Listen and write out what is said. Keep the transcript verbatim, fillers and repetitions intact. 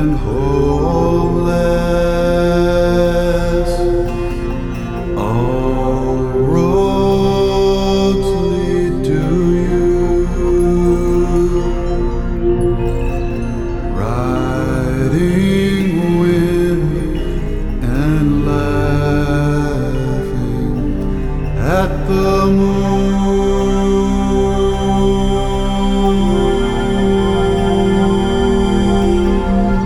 and homeless. All roads lead to you. Riding wind and laughing at the moon.